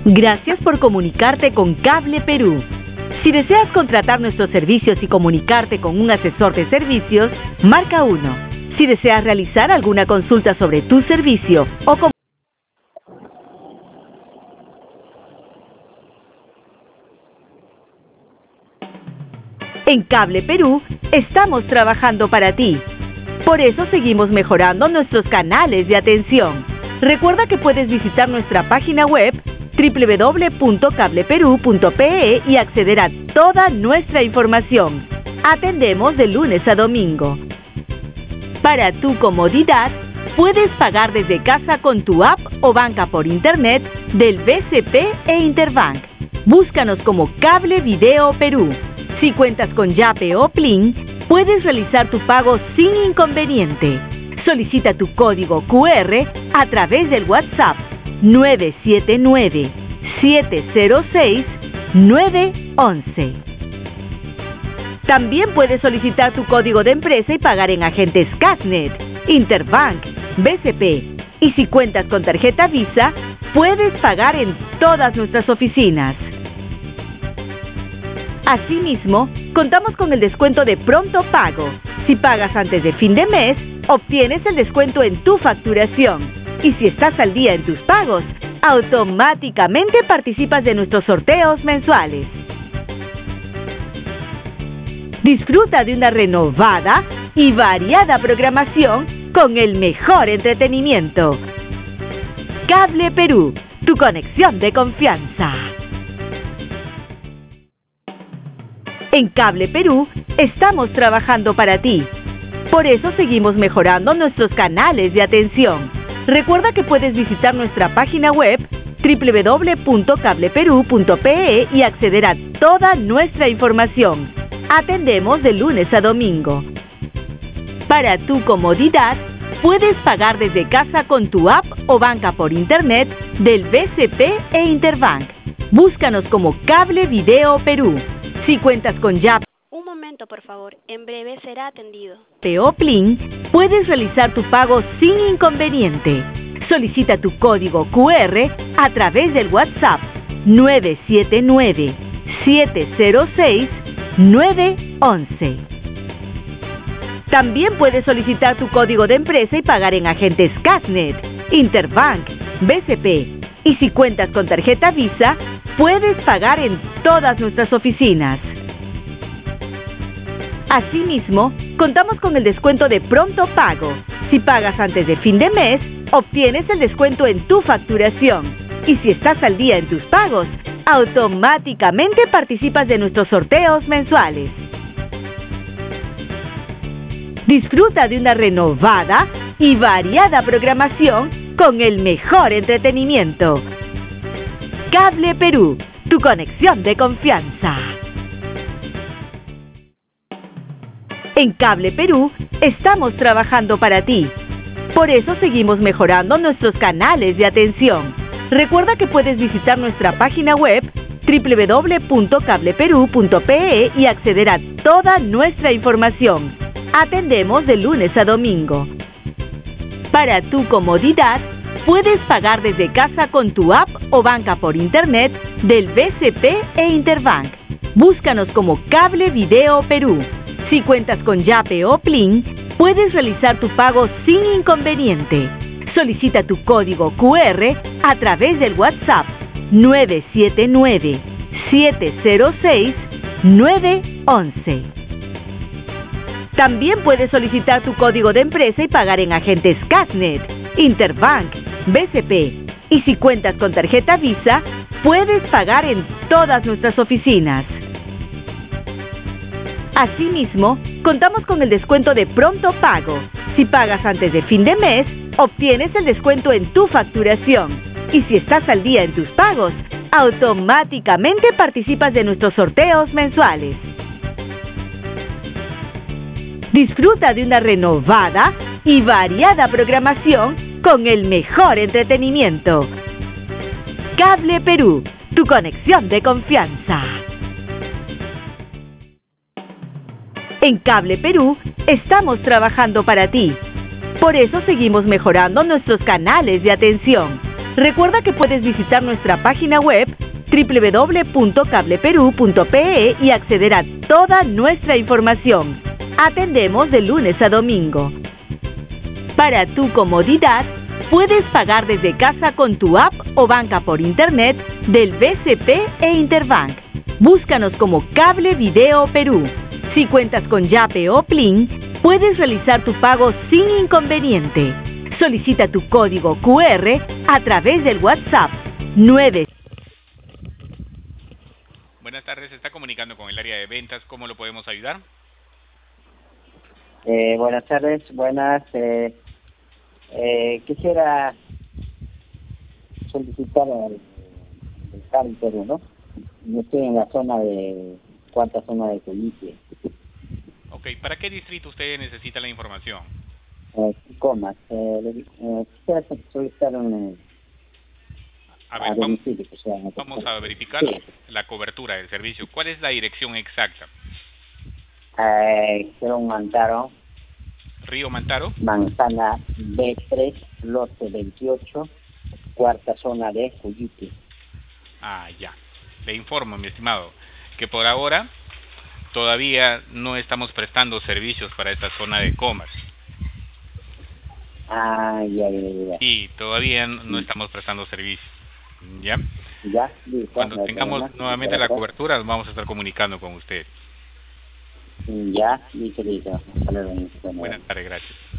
Gracias por comunicarte con Cable Perú. Si deseas contratar nuestros servicios y comunicarte con un asesor de servicios, marca 1. Si deseas realizar alguna consulta sobre tu servicio o En Cable Perú estamos trabajando para ti. Por eso seguimos mejorando nuestros canales de atención. Recuerda que puedes visitar nuestra página web www.cableperú.pe y acceder a toda nuestra información. Atendemos de lunes a domingo. Para tu comodidad, puedes pagar desde casa con tu app o banca por internet del BCP e Interbank. Búscanos como Cable Video Perú. Si cuentas con Yape o Plin, puedes realizar tu pago sin inconveniente. Solicita tu código QR a través del WhatsApp 979-706-911. También puedes solicitar tu código de empresa y pagar en agentes Casnet, Interbank, BCP. Y si cuentas con tarjeta Visa, puedes pagar en todas nuestras oficinas. Asimismo, contamos con el descuento de pronto pago. Si pagas antes de fin de mes, obtienes el descuento en tu facturación. Y si estás al día en tus pagos, automáticamente participas de nuestros sorteos mensuales. Disfruta de una renovada y variada programación con el mejor entretenimiento. Cable Perú, tu conexión de confianza. En Cable Perú estamos trabajando para ti. Por eso seguimos mejorando nuestros canales de atención. Recuerda que puedes visitar nuestra página web www.cableperú.pe y acceder a toda nuestra información. Atendemos de lunes a domingo. Para tu comodidad, puedes pagar desde casa con tu app o banca por internet del BCP e Interbank. Búscanos como Cable Video Perú. Si cuentas con Yape, un momento, por favor. En breve será atendido. o Plin, puedes realizar tu pago sin inconveniente. Solicita tu código QR a través del WhatsApp 979-706-911. También puedes solicitar tu código de empresa y pagar en agentes Casnet, Interbank, BCP. Y si cuentas con tarjeta Visa, puedes pagar en todas nuestras oficinas. Asimismo, contamos con el descuento de pronto pago. Si pagas antes de fin de mes, obtienes el descuento en tu facturación. Y si estás al día en tus pagos, automáticamente participas de nuestros sorteos mensuales. Disfruta de una renovada y variada programación con el mejor entretenimiento. Cable Perú, tu conexión de confianza. En Cable Perú estamos trabajando para ti. Por eso seguimos mejorando nuestros canales de atención. Recuerda que puedes visitar nuestra página web www.cableperú.pe y acceder a toda nuestra información. Atendemos de lunes a domingo. Para tu comodidad, puedes pagar desde casa con tu app o banca por internet del BCP e Interbank. Búscanos como Cable Video Perú. Si cuentas con Yape o Plin, puedes realizar tu pago sin inconveniente. Solicita tu código QR a través del WhatsApp 979-706-911. También puedes solicitar tu código de empresa y pagar en agentes Casnet, Interbank, BCP. Y si cuentas con tarjeta Visa, puedes pagar en todas nuestras oficinas. Asimismo, contamos con el descuento de pronto pago. Si pagas antes de fin de mes, obtienes el descuento en tu facturación. Y si estás al día en tus pagos, automáticamente participas de nuestros sorteos mensuales. Disfruta de una renovada y variada programación con el mejor entretenimiento. Cable Perú, tu conexión de confianza. En Cable Perú estamos trabajando para ti. Por eso seguimos mejorando nuestros canales de atención. Recuerda que puedes visitar nuestra página web www.cableperú.pe y acceder a toda nuestra información. Atendemos de lunes a domingo. Para tu comodidad, puedes pagar desde casa con tu app o banca por internet del BCP e Interbank. Búscanos como Cable Video Perú. Si cuentas con Yape o Plin, puedes realizar tu pago sin inconveniente. Solicita tu código QR a través del WhatsApp 9. Buenas tardes, se está comunicando con el área de ventas. ¿Cómo lo podemos ayudar? Buenas tardes, quisiera solicitar el Cable Perú, ¿no? Yo estoy en la cuarta zona de Coyique. Ok, ¿para qué distrito usted necesita la información? Comas. Quisiera solicitar un A ver, domicilio, que sea vamos a verificar sí. la cobertura del servicio. ¿Cuál es la dirección exacta? Quiero un Mantaro, Río Mantaro. Manzana B3, lote 28, cuarta zona de Coyique. Ah, ya. Le informo, mi estimado, que por ahora todavía no estamos prestando servicios para esta zona de Comas. Ah, ya. Y todavía no estamos prestando servicios. ¿Ya? Ya, listo. Cuando no hay tengamos problema. nuevamente la cobertura, nos vamos a estar comunicando con usted. Ya, listo. Hasta luego. Buenas tardes, gracias.